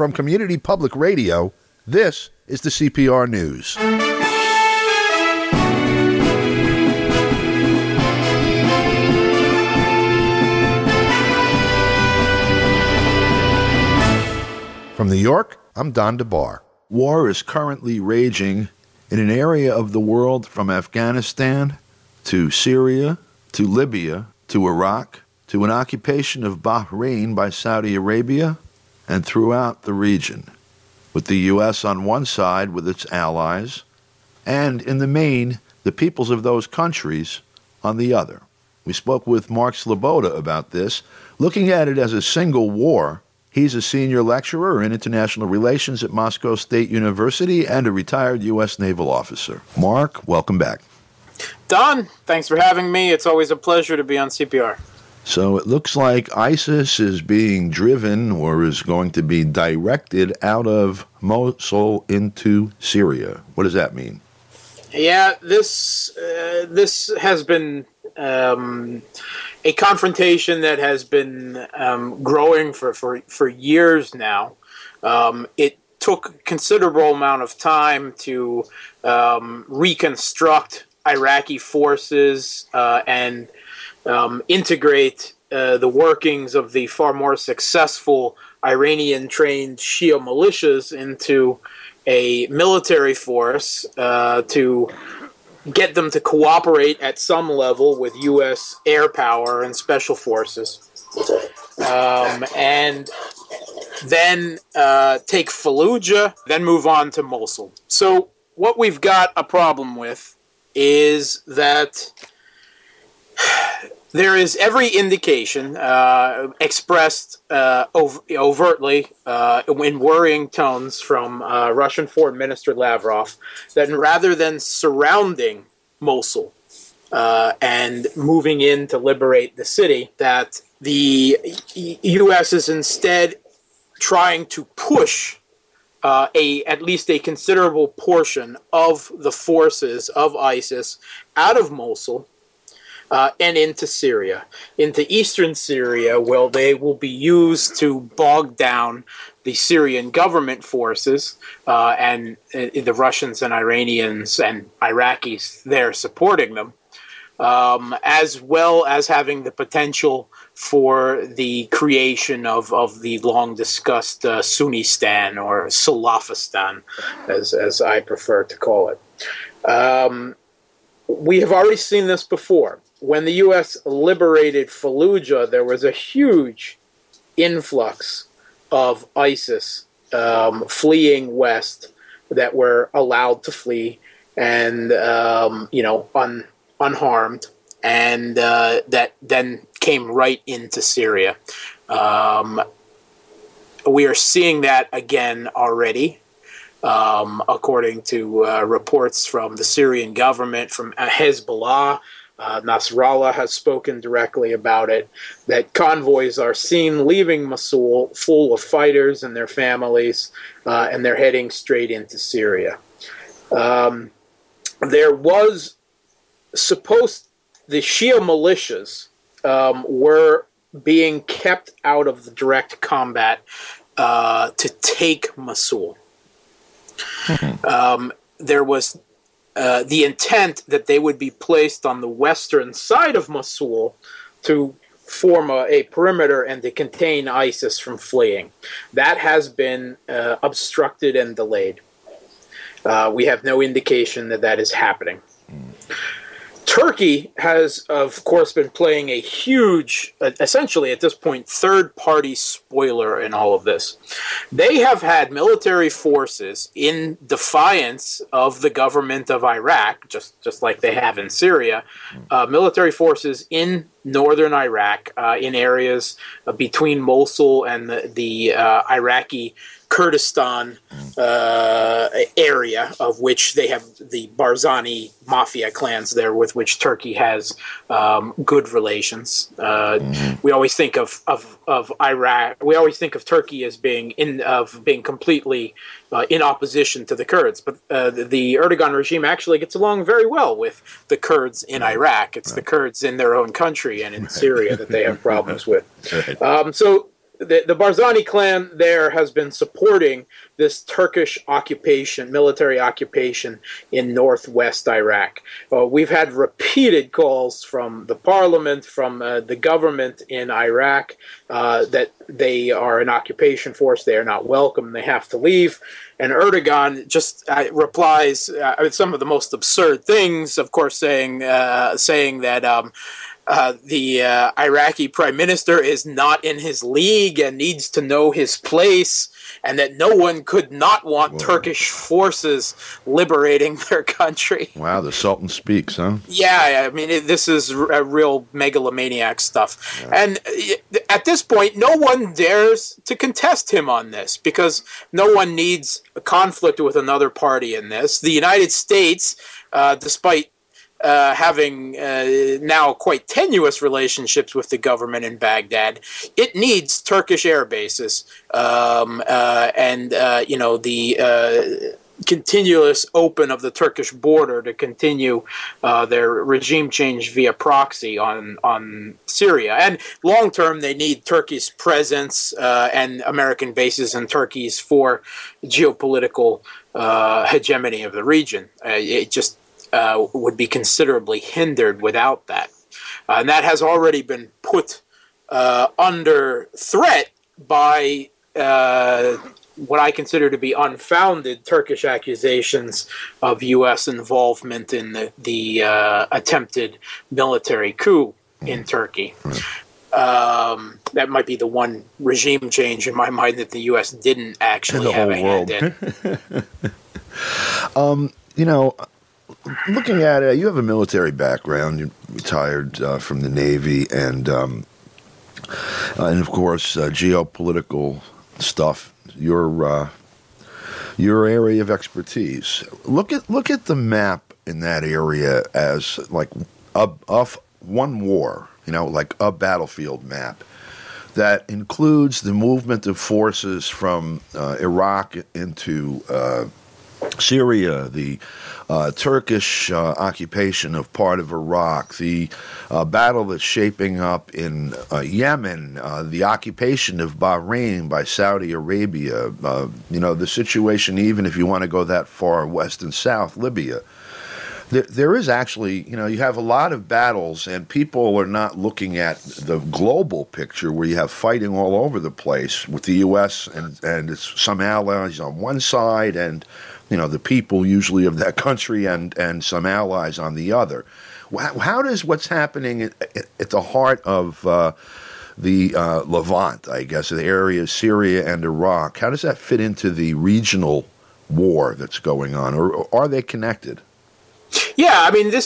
From Community Public Radio, this is the CPR News. From New York, I'm Don DeBar. War is currently raging in an area of the world from Afghanistan to Syria to Libya to Iraq to an occupation of Bahrain by Saudi Arabia and throughout the region, with the U.S. on one side with its allies and, in the main, the peoples of those countries on the other. We spoke with Mark Sloboda about this, looking at it as a single war. He's a senior lecturer in international relations at Moscow State University and a retired U.S. naval officer. Mark, welcome back. Don, thanks for having me. It's always a pleasure to be on CPR. So it looks like ISIS is being driven or is going to be directed out of Mosul into Syria. What does that mean? Yeah, this has been a confrontation that has been growing for years now. It took a considerable amount of time to reconstruct Iraqi forces and integrate the workings of the far more successful Iranian-trained Shia militias into a military force to get them to cooperate at some level with U.S. air power and special forces. And then take Fallujah, then move on to Mosul. So what we've got a problem with is that there is every indication expressed overtly in worrying tones from Russian Foreign Minister Lavrov that rather than surrounding Mosul and moving in to liberate the city, that the U.S. is instead trying to push at least a considerable portion of the forces of ISIS out of Mosul and into Syria, into eastern Syria, where they will be used to bog down the Syrian government forces and the Russians and Iranians and Iraqis there supporting them, as well as having the potential for the creation of the long-discussed Sunnistan or Salafistan, as I prefer to call it. We have already seen this before. When the U.S. liberated Fallujah, there was a huge influx of ISIS fleeing west that were allowed to flee and, unharmed, and that then came right into Syria. We are seeing that again already, according to reports from the Syrian government, from Hezbollah. Nasrallah has spoken directly about it, that convoys are seen leaving Mosul full of fighters and their families, and they're heading straight into Syria. There was the Shia militias were being kept out of the direct combat to take Mosul. There was the intent that they would be placed on the western side of Mosul to form a perimeter and to contain ISIS from fleeing. That has been obstructed and delayed. We have no indication that that is happening. Turkey has, of course, been playing a huge, essentially at this point, third-party spoiler in all of this. They have had military forces in defiance of the government of Iraq, just like they have in Syria, military forces in northern Iraq, in areas between Mosul and the Iraqi Kurdistan area, of which they have the Barzani mafia clans there, with which Turkey has good relations. We always think of Iraq. We always think of Turkey as being completely in opposition to the Kurds, but the Erdogan regime actually gets along very well with the Kurds in Iraq. It's the Kurds in their own country and in Syria that they have problems with. So the Barzani clan there has been supporting this Turkish occupation, military occupation in northwest Iraq. We've had repeated calls from the parliament, from the government in Iraq, that they are an occupation force. They are not welcome. They have to leave. And Erdogan just replies with some of the most absurd things, of course, saying that the Iraqi prime minister is not in his league and needs to know his place, and that no one could not want Turkish forces liberating their country. Wow, the Sultan speaks, huh? Yeah, I mean, this is real megalomaniac stuff. Yeah. And at this point, no one dares to contest him on this, because no one needs a conflict with another party in this. The United States, despite having now quite tenuous relationships with the government in Baghdad, it needs Turkish air bases, and the continuous open of the Turkish border to continue their regime change via proxy on Syria. And long term, they need Turkey's presence and American bases in Turkey for geopolitical hegemony of the region. It just would be considerably hindered without that. And that has already been put under threat by what I consider to be unfounded Turkish accusations of U.S. involvement in the attempted military coup in Turkey. That might be the one regime change in my mind that the U.S. didn't actually have a hand in. Looking at it, you have a military background. You retired from the Navy, and of course, geopolitical stuff. Your area of expertise. Look at the map in that area as like of one war. Like a battlefield map that includes the movement of forces from Iraq into Syria, the Turkish occupation of part of Iraq, the battle that's shaping up in Yemen, the occupation of Bahrain by Saudi Arabia, the situation, even if you want to go that far west and south, Libya. There is actually, you have a lot of battles, and people are not looking at the global picture where you have fighting all over the place with the U.S. and some allies on one side and the people usually of that country and some allies on the other. How does what's happening at the heart of the Levant, I guess, the area of Syria and Iraq, how does that fit into the regional war that's going on, or are they connected? Yeah, I mean,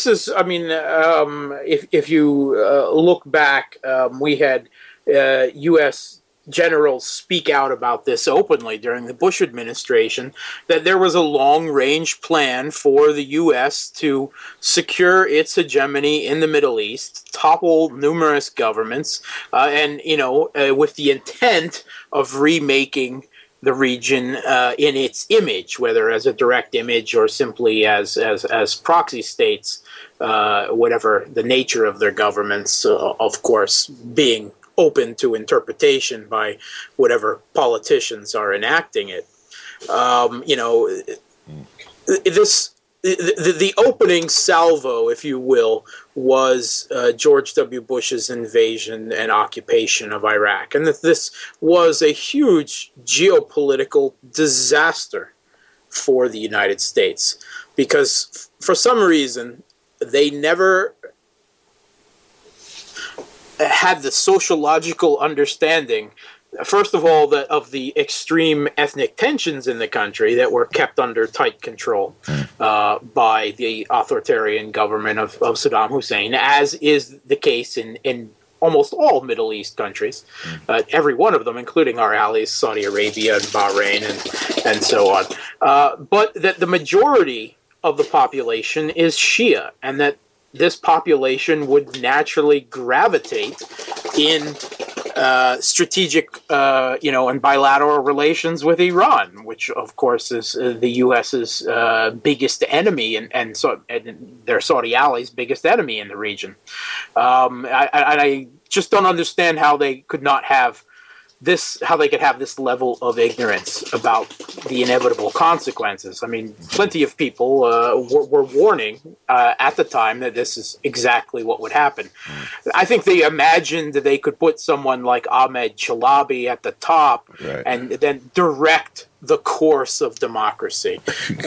if you look back, we had U.S. generals speak out about this openly during the Bush administration, that there was a long-range plan for the U.S. to secure its hegemony in the Middle East, topple numerous governments, with the intent of remaking the region in its image, whether as a direct image or simply as proxy states, whatever the nature of their governments, of course, being open to interpretation by whatever politicians are enacting it. The opening salvo, if you will, was George W. Bush's invasion and occupation of Iraq. And that this was a huge geopolitical disaster for the United States, because for some reason they never had the sociological understanding, first of all, of the extreme ethnic tensions in the country that were kept under tight control by the authoritarian government of Saddam Hussein, as is the case in almost all Middle East countries, every one of them, including our allies, Saudi Arabia and Bahrain and so on. But that the majority of the population is Shia, and that this population would naturally gravitate in strategic, and bilateral relations with Iran, which of course is the U.S.'s biggest enemy and their Saudi allies' biggest enemy in the region. I just don't understand how they could not have how they could have this level of ignorance about the inevitable consequences. I mean, plenty of people were warning at the time that this is exactly what would happen. I think they imagined that they could put someone like Ahmed Chalabi at the top and then direct the course of democracy.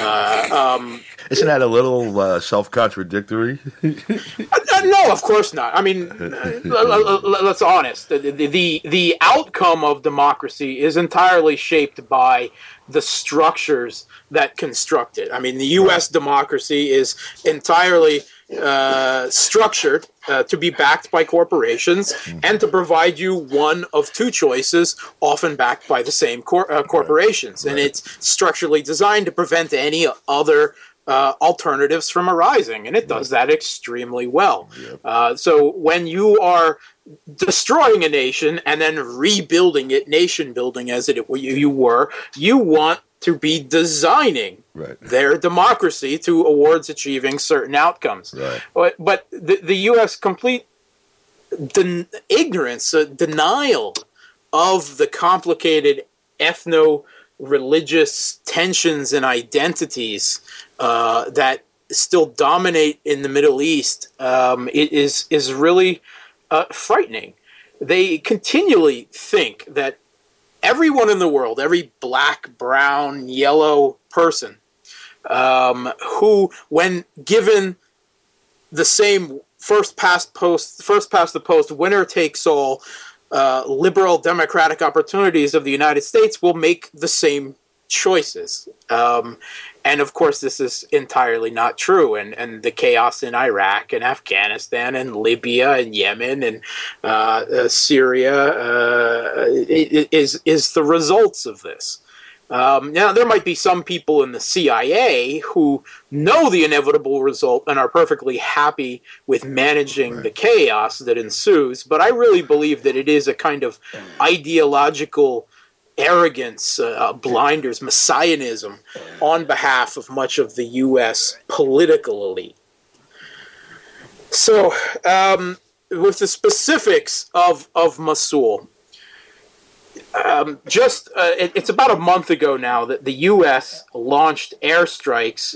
Isn't that a little self-contradictory? No, of course not. I mean, let's be honest. The outcome of democracy is entirely shaped by the structures that construct it. I mean, the U.S. democracy is entirely structured to be backed by corporations and to provide you one of two choices, often backed by the same corporations. And it's structurally designed to prevent any other alternatives from arising, and it does that extremely well. So when you are destroying a nation and then rebuilding it, nation building as you want to be designing their democracy towards achieving certain outcomes. But the U.S. complete ignorance, denial of the complicated ethno-religious tensions and identities that still dominate in the Middle East is really frightening. They continually think that everyone in the world, every black, brown, yellow person, who, when given the same first past the post, winner takes all, liberal democratic opportunities of the United States, will make the same choices. And of course, this is entirely not true. And the chaos in Iraq and Afghanistan and Libya and Yemen and Syria is the results of this. Now, there might be some people in the CIA who know the inevitable result and are perfectly happy with managing the chaos that ensues. But I really believe that it is a kind of ideological arrogance, blinders, messianism on behalf of much of the U.S. political elite. So, with the specifics of Mosul, it's about a month ago now that the U.S. launched airstrikes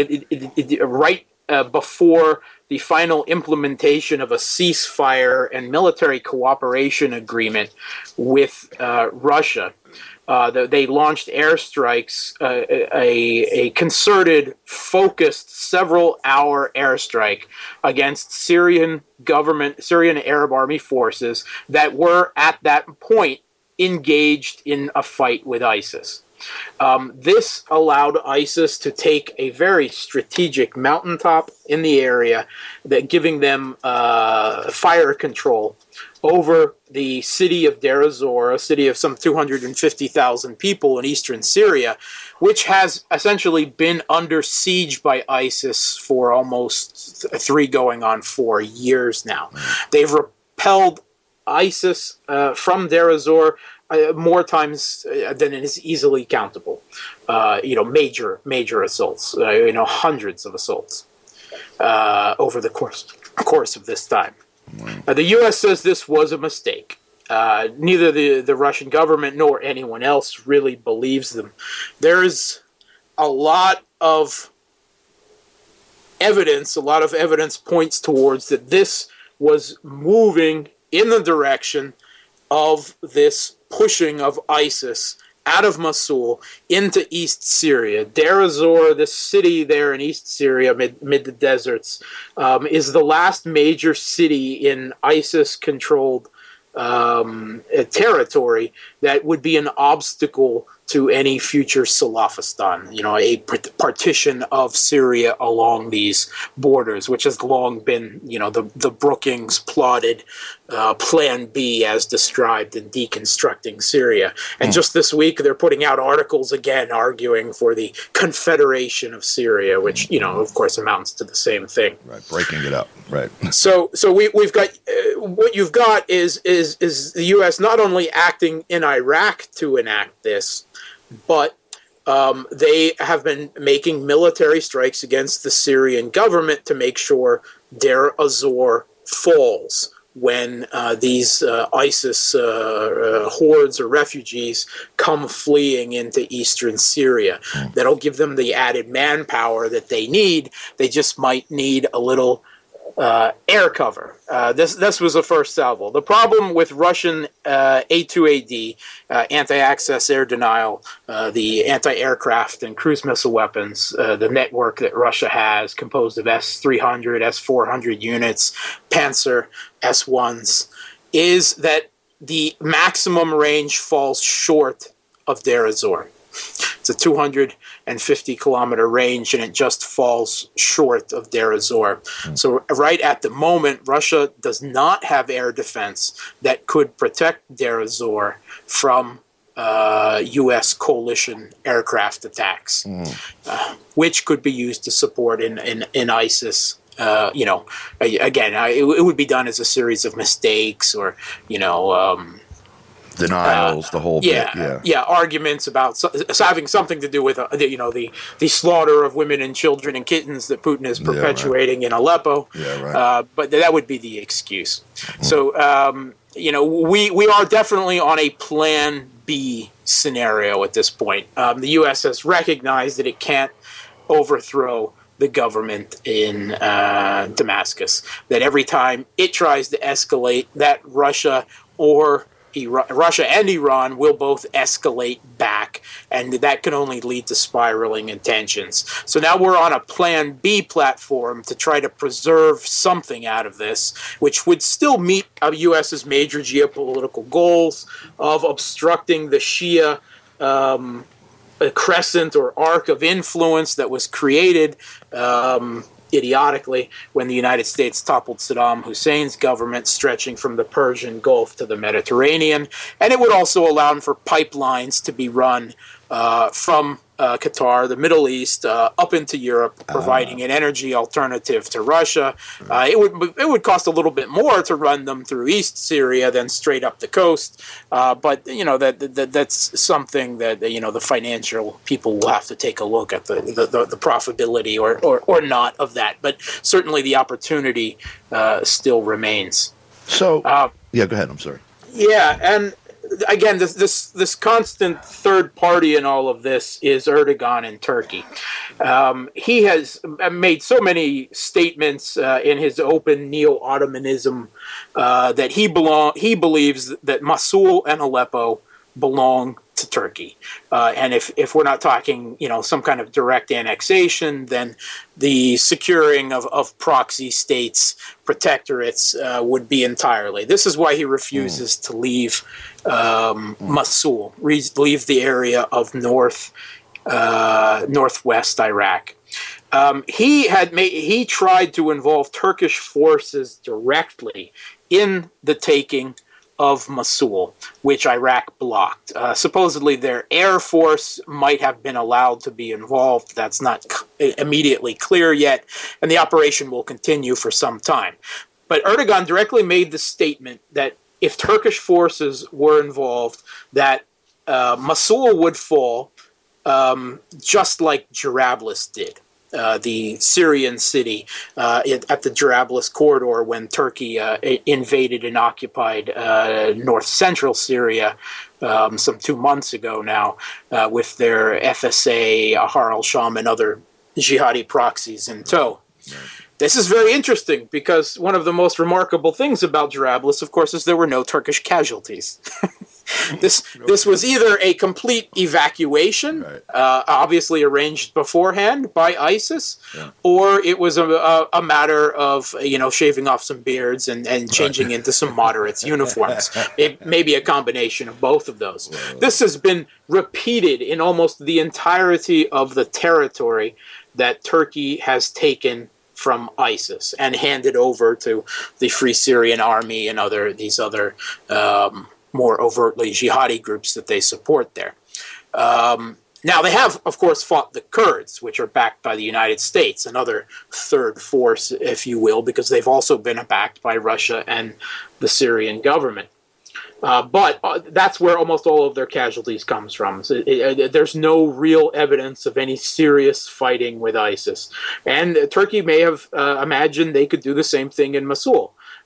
right before the final implementation of a ceasefire and military cooperation agreement with Russia. They launched airstrikes, a concerted, focused, several-hour airstrike against Syrian Arab Army forces that were at that point engaged in a fight with ISIS. This allowed ISIS to take a very strategic mountaintop in the area, that giving them fire control over the city of Deir ez-Zor, a city of some 250,000 people in eastern Syria, which has essentially been under siege by ISIS for almost 3 going on 4 years now. They've repelled ISIS from Deir ez-Zor more times than it is easily countable. Major assaults, hundreds of assaults over the course of this time. The U.S. says this was a mistake. Neither the Russian government nor anyone else really believes them. There's a lot of evidence points towards that this was moving in the direction of this pushing of ISIS out of Mosul into East Syria. Deir ez-Zor, this city there in East Syria, mid the deserts, is the last major city in ISIS-controlled territory that would be an obstacle to any future Salafistan, a partition of Syria along these borders, which has long been, the Brookings plotted Plan B as described in Deconstructing Syria. And just this week, they're putting out articles again arguing for the Confederation of Syria, which, of course, amounts to the same thing. Right, breaking it up, right. So we've got, what you've got is the U.S. not only acting in Iraq to enact this, but they have been making military strikes against the Syrian government to make sure Deir ez-Zor falls when these ISIS hordes or refugees come fleeing into eastern Syria. That'll give them the added manpower that they need. They just might need a little air cover. This was the first salvo. The problem with Russian A2AD, anti-access air denial, the anti-aircraft and cruise missile weapons, the network that Russia has composed of S-300, S-400 units, Panzer S-1s, is that the maximum range falls short of Deir ez-Zor. It's a 250-kilometer range, and it just falls short of Deir ez-Zor. So right at the moment, Russia does not have air defense that could protect Deir ez-Zor from U.S. coalition aircraft attacks, which could be used to support in ISIS. Again, it would be done as a series of mistakes, or denials, the whole bit. Arguments about having something to do with the slaughter of women and children and kittens that Putin is perpetuating in Aleppo. But that would be the excuse. So we are definitely on a Plan B scenario at this point. The U.S. has recognized that it can't overthrow the government in Damascus. That every time it tries to escalate, that Russia and Iran will both escalate back, and that can only lead to spiraling tensions. So now we're on a Plan B platform to try to preserve something out of this, which would still meet the U.S.'s major geopolitical goals of obstructing the Shia crescent or arc of influence that was created idiotically when the United States toppled Saddam Hussein's government, stretching from the Persian Gulf to the Mediterranean. And it would also allow for pipelines to be run from Qatar, the Middle East, up into Europe, providing an energy alternative to Russia. It would cost a little bit more to run them through East Syria than straight up the coast, but that's something that the financial people will have to take a look at the profitability or not of that. But certainly the opportunity still remains. So go ahead. I'm sorry. Yeah, and again, this constant third party in all of this is Erdogan in Turkey. He has made so many statements in his open neo-Ottomanism that he believes that Mosul and Aleppo belong to Turkey. And if we're not talking, some kind of direct annexation, then the securing of proxy states, protectorates, would be entirely. This is why he refuses to leave Mosul, leave the area of northwest Iraq. He tried to involve Turkish forces directly in the taking of Mosul, which Iraq blocked. Supposedly their air force might have been allowed to be involved. That's not immediately clear yet, and the operation will continue for some time. But Erdogan directly made the statement that if Turkish forces were involved, that Mosul would fall just like Jarablus did. The Syrian city at the Jarablus corridor when Turkey invaded and occupied north-central Syria some 2 months ago now with their FSA, Ahrar al-Sham, and other jihadi proxies in tow. Right. This is very interesting because one of the most remarkable things about Jarablus, of course, is there were no Turkish casualties. This was either a complete evacuation, obviously arranged beforehand by ISIS, or it was a matter of shaving off some beards and changing into some moderates' uniforms. It may be a combination of both of those. This has been repeated in almost the entirety of the territory that Turkey has taken from ISIS and handed over to the Free Syrian Army and these other more overtly jihadi groups that they support there. Now, they have, of course, fought the Kurds, which are backed by the United States, another third force, if you will, because they've also been backed by Russia and the Syrian government. But that's where almost all of their casualties comes from. So there's no real evidence of any serious fighting with ISIS. And Turkey may have imagined they could do the same thing in Mosul.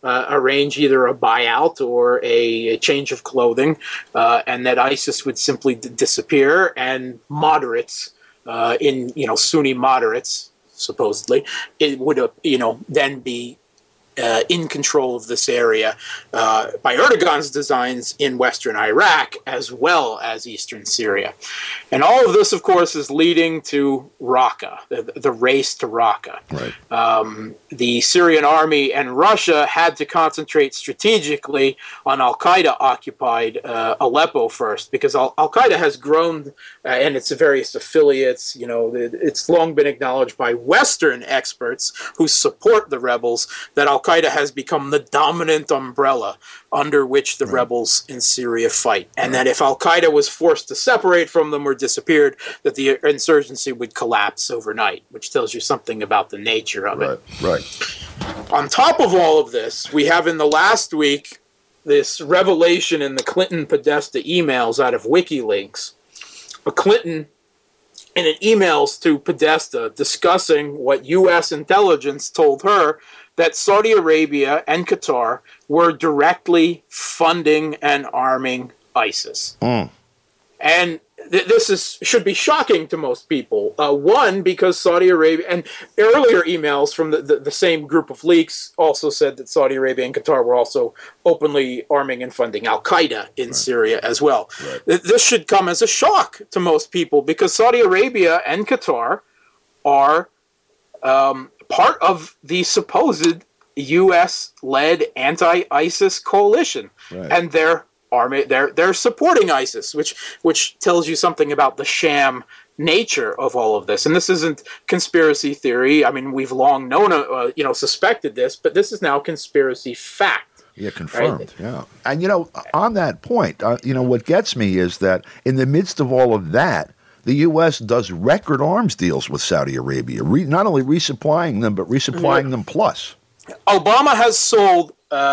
arrange either a buyout or a change of clothing, and that ISIS would simply disappear, and moderates, Sunni moderates, supposedly, it would, then be in control of this area by Erdogan's designs in western Iraq as well as eastern Syria. And all of this, of course, is leading to Raqqa, the race to Raqqa. Right. The Syrian army and Russia had to concentrate strategically on al-Qaeda-occupied Aleppo first, because al-Qaeda has grown, and its various affiliates, it's long been acknowledged by Western experts who support the rebels that al-Qaeda has become the dominant umbrella under which the rebels in Syria fight. And that if al-Qaeda was forced to separate from them or disappeared, that the insurgency would collapse overnight, which tells you something about the nature of it. Right. On top of all of this, we have in the last week this revelation in the Clinton-Podesta emails out of WikiLeaks. Clinton, in an emails to Podesta discussing what U.S. intelligence told her that Saudi Arabia and Qatar were directly funding and arming ISIS. And this should be shocking to most people. One, because Saudi Arabia, and earlier emails from the same group of leaks also said that Saudi Arabia and Qatar were also openly arming and funding al-Qaeda in Syria as well. Right. This should come as a shock to most people, because Saudi Arabia and Qatar are part of the supposed U.S.-led anti-ISIS coalition, and they're supporting ISIS, which tells you something about the sham nature of all of this. And this isn't conspiracy theory. I mean, we've long known, suspected this, but this is now conspiracy fact. Yeah, confirmed. Right? Yeah. And, on that point, what gets me is that in the midst of all of that, the U.S. does record arms deals with Saudi Arabia, not only resupplying them, but resupplying them plus. Obama has sold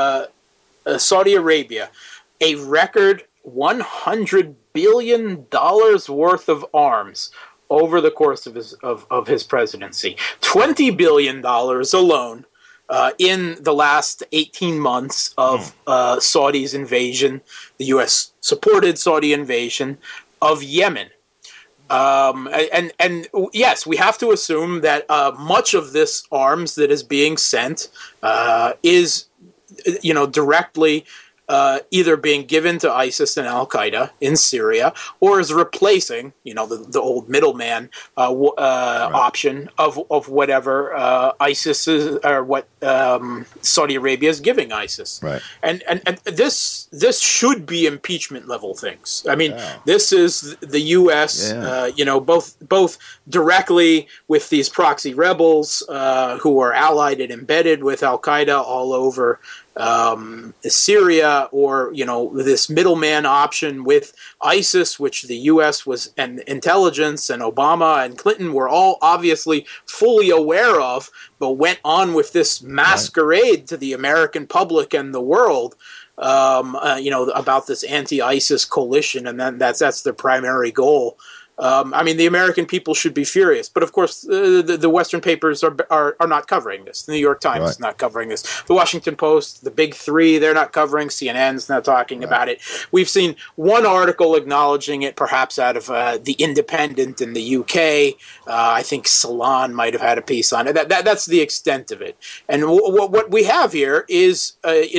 Saudi Arabia a record $100 billion worth of arms over the course of his presidency. $20 billion alone in the last 18 months of Saudi's invasion, the U.S. supported Saudi invasion of Yemen. And yes, we have to assume that much of this arms that is being sent is, directly either being given to ISIS and al-Qaeda in Syria, or is replacing, the old middleman option of whatever ISIS is, or what Saudi Arabia is giving ISIS. Right. And this should be impeachment level things. I mean, this is the U.S. Both directly with these proxy rebels who are allied and embedded with al-Qaeda all over Syria, or this middleman option with ISIS, which the U.S. was, and intelligence and Obama and Clinton were all obviously fully aware of, but went on with this masquerade to the American public and the world, about this anti-ISIS coalition, and then that's their primary goal. The American people should be furious, but of course the Western papers are not covering this. The New York Times is not covering this. The Washington Post, the big three, they're not covering. CNN's not talking about it. We've seen one article acknowledging it, perhaps out of the Independent in the UK. I think Salon might have had a piece on it. That's the extent of it. And what we have here is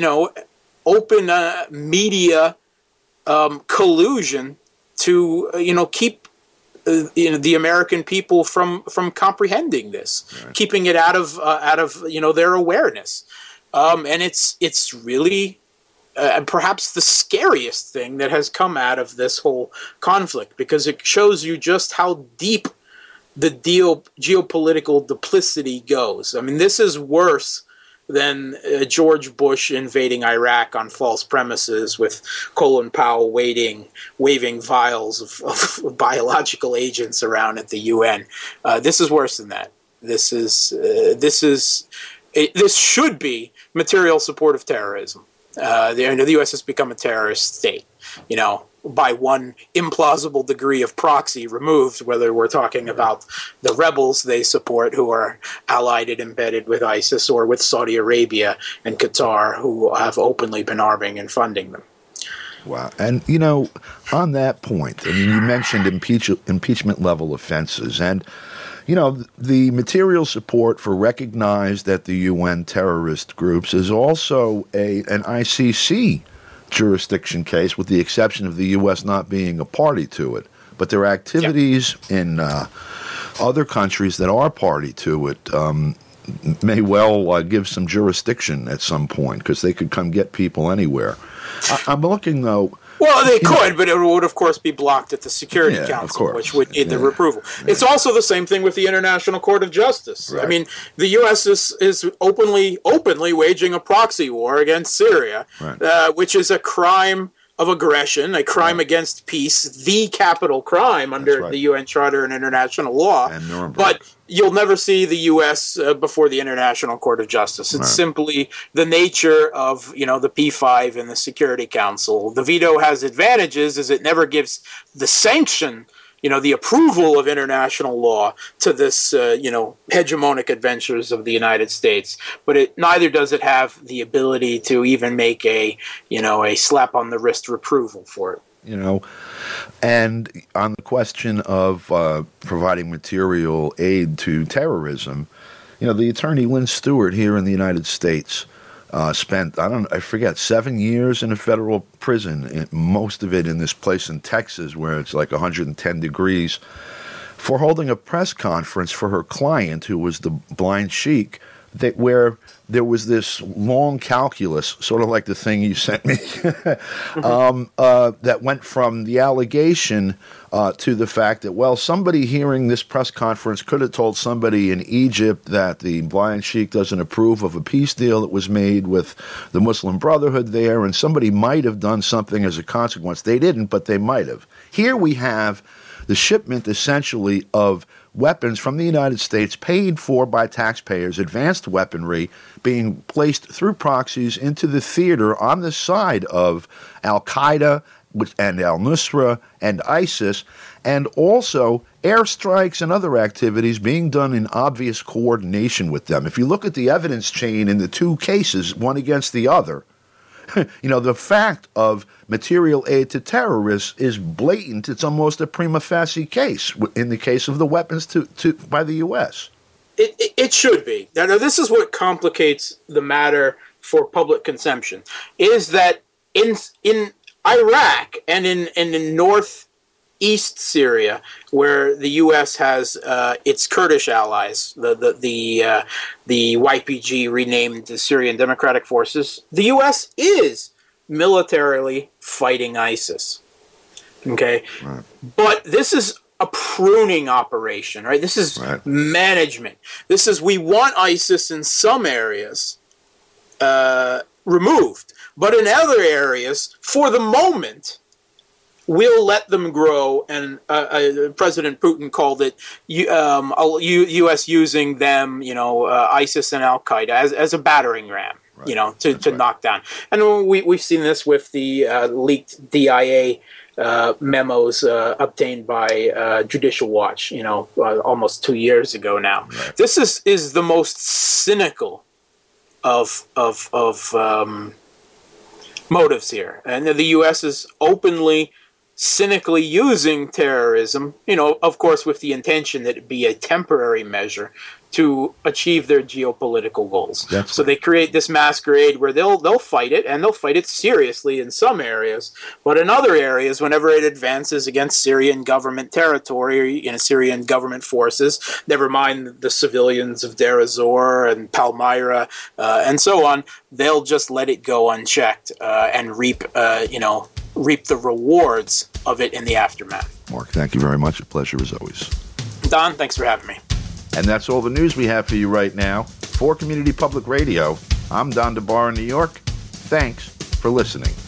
open media collusion to keep the American people from comprehending this, keeping it out of their awareness, and it's really perhaps the scariest thing that has come out of this whole conflict, because it shows you just how deep the geopolitical duplicity goes. I mean, this is worse than George Bush invading Iraq on false premises with Colin Powell waving vials of biological agents around at the UN. This is worse than that. This should be material support of terrorism. The U.S. has become a terrorist state. by one implausible degree of proxy removed, whether we're talking about the rebels they support who are allied and embedded with ISIS, or with Saudi Arabia and Qatar, who have openly been arming and funding them. Wow. And, on that point, you mentioned impeachment level offenses. And, the material support for recognized at the UN terrorist groups is also an ICC jurisdiction case, with the exception of the U.S. not being a party to it. But there are activities in other countries that are party to it may well give some jurisdiction at some point, because they could come get people anywhere. I'm looking, though. Well, they could, but it would, of course, be blocked at the Security Council, which would need their approval. Yeah. It's also the same thing with the International Court of Justice. Right. I mean, the U.S. is openly waging a proxy war against Syria, which is a crime of aggression, a crime against peace, the capital crime under the UN Charter and international law. And but you'll never see the U.S. Before the International Court of Justice. It's simply the nature of, the P5 and the Security Council. The veto has advantages, as it never gives the sanction, the approval of international law to this, hegemonic adventures of the United States. But neither does it have the ability to even make a slap on the wrist approval for it. And on the question of providing material aid to terrorism, the attorney Lynn Stewart here in the United States spent, 7 years in a federal prison, most of it in this place in Texas where it's like 110 degrees, for holding a press conference for her client, who was the blind sheik, where there was this long calculus, sort of like the thing you sent me, that went from the allegation to the fact that, somebody hearing this press conference could have told somebody in Egypt that the blind sheik doesn't approve of a peace deal that was made with the Muslim Brotherhood there, and somebody might have done something as a consequence. They didn't, but they might have. Here we have the shipment, essentially, of weapons from the United States paid for by taxpayers, advanced weaponry being placed through proxies into the theater on the side of Al-Qaeda and al-Nusra and ISIS, and also airstrikes and other activities being done in obvious coordination with them. If you look at the evidence chain in the two cases, one against the other, the fact of material aid to terrorists is blatant. It's almost a prima facie case in the case of the weapons by the U.S. It should be. Now, this is what complicates the matter for public consumption, is that in Iraq and in northeast Syria, where the U.S. has its Kurdish allies, the YPG, renamed the Syrian Democratic Forces, the U.S. is militarily fighting ISIS. Okay? Right. But this is a pruning operation, right? This is management. This is, we want ISIS in some areas removed, but in other areas, for the moment, we'll let them grow. And President Putin called it U.S. using them, ISIS and Al-Qaeda as a battering ram, to knock down. And we've seen this with the leaked DIA memos obtained by Judicial Watch, almost 2 years ago now. Right. This is the most cynical of motives here, and the U.S. is openly, cynically using terrorism, of course, with the intention that it be a temporary measure to achieve their geopolitical goals. So they create this masquerade where they'll fight it, and they'll fight it seriously in some areas, but in other areas, whenever it advances against Syrian government territory, Syrian government forces, never mind the civilians of Deir ez-Zor and Palmyra and so on, they'll just let it go unchecked and reap the rewards of it in the aftermath. Mark, thank you very much. A pleasure as always. Don, thanks for having me. And that's all the news we have for you right now. For Community Public Radio, I'm Don DeBar in New York. Thanks for listening.